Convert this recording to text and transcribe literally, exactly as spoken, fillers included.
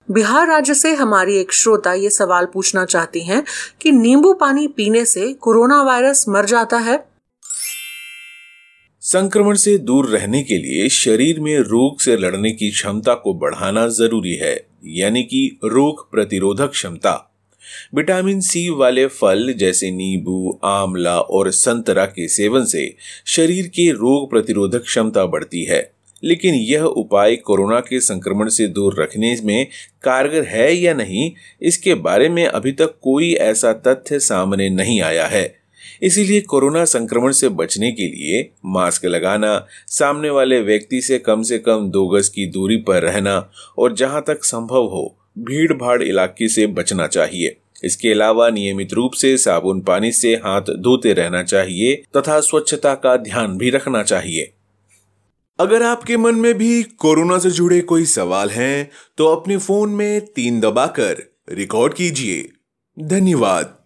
बिहार राज्य से हमारी एक श्रोता ये सवाल पूछना चाहती हैं कि नींबू पानी पीने से कोरोना वायरस मर जाता है? संक्रमण से दूर रहने के लिए शरीर में रोग से लड़ने की क्षमता को बढ़ाना जरूरी है, यानी कि रोग प्रतिरोधक क्षमता। विटामिन सी वाले फल जैसे नींबू, आंवला और संतरा के सेवन से शरीर के रोग प्रतिरोधक क्षमता बढ़ती है। लेकिन यह उपाय कोरोना के संक्रमण से दूर रखने में कारगर है या नहीं, इसके बारे में अभी तक कोई ऐसा तथ्य सामने नहीं आया है। इसीलिए कोरोना संक्रमण से बचने के लिए मास्क लगाना, सामने वाले व्यक्ति से कम से कम दो गज की दूरी पर रहना और जहां तक संभव हो भीड़ भाड़ इलाके से बचना चाहिए। इसके अलावा नियमित रूप से साबुन पानी से हाथ धोते रहना चाहिए तथा स्वच्छता का ध्यान भी रखना चाहिए। अगर आपके मन में भी कोरोना से जुड़े कोई सवाल हैं तो अपने फोन में तीन दबाकर रिकॉर्ड कीजिए। धन्यवाद।